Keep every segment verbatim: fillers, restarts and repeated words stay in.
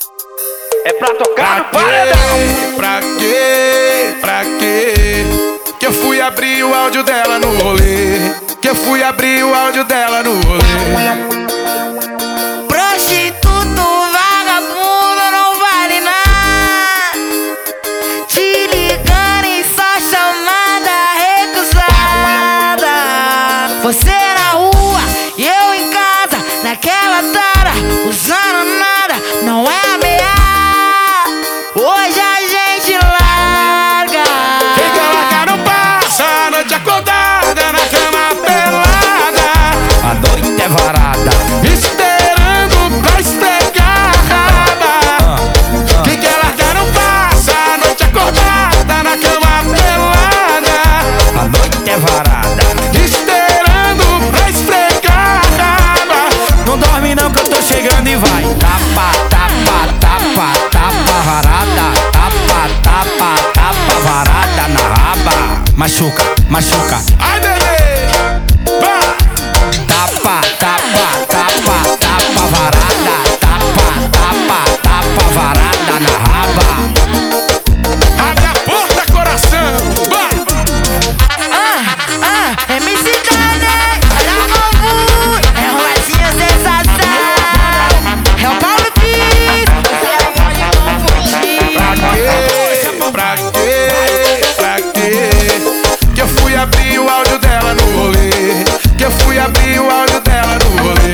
É pra tocar no paredão. Pra quê? Pra quê? Que eu fui abrir o áudio dela no rolê. Que eu fui abrir o áudio dela no rolê. Prostituto, vagabundo, não vale nada. Te ligando e só chamada recusada. Você na rua e eu em casa, naquela tara, usando nada, não é ameaça. Hoje a gente larga. Quem quer largar não passa a noite acordada na cama pelada. A noite é varada, esperando pra esfregar a raba. Quem quer largar não passa a noite acordada na cama pelada. a noite é varada. Esperando pra esfregar a raba. Não dorme não que eu tô chegando e vai. Tapa, tapa, tapa, tapa varada. Tapa, tapa, tapa varada na raba. Machuca, machuca. Ai, bebê, vai. Tapa, tapa, tapa, tapa varada. Tapa, tapa, tapa varada na raba. Abre a porta, coração, vai. Ah, ah, M C Dane, olha o novo, é um latinho sensação. É o Paulo Pires, você não pode confundir. Pra quê? Pra quê? Que eu fui abrir o áudio dela no rolê. Que eu fui abrir o áudio dela no rolê.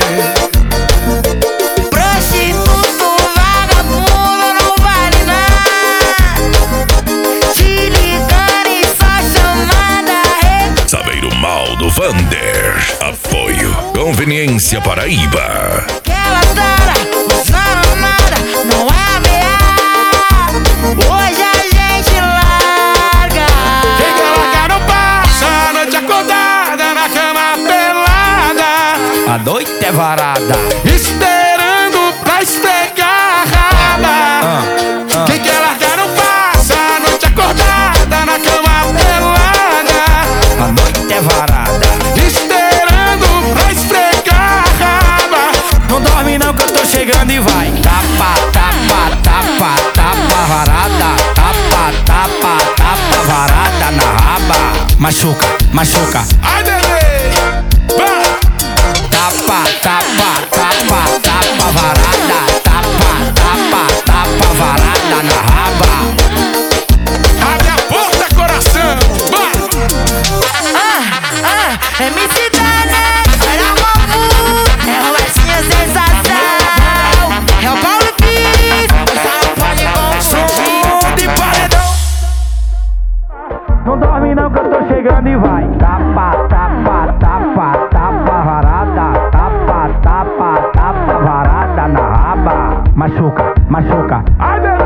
Prostituto, vagabundo, não vale nada. Te ligando e só chamada recusada. Sabeiro Mal do Vander. Apoio Conveniência Paraíba. Aquela tara, usando nada, não é ameaça. Hoje a gente larga. Quem quer largar não passa a noite acordada na cama pelada. A noite é varada. Esperando pra esfregar a raba. Quem quer largar não passa a noite acordada na cama pelada. A noite é varada. Esperando pra esfregar a raba. Não dorme não que eu tô chegando e vai. Tapa, tapa, tapa, tapa varada. Tapa, tapa, tapa varada na raba. Machuca, machuca. Ai, bebê, vai. Tapa, tapa, tapa, tapa varada. Tapa, tapa, tapa varada na raba. Abre a porta, coração, vai. Ah, ah, M C Dane, olha o novo, é um latinho sensação. É o Paulo Pires, você não pode confundir. Som de paredão. Não dorme não que eu tô chegando e vai. Tapa, tapa, tapa, tapa varada. Tapa, tapa, tapa varada na raba. Machuca, machuca. Ai, bebê.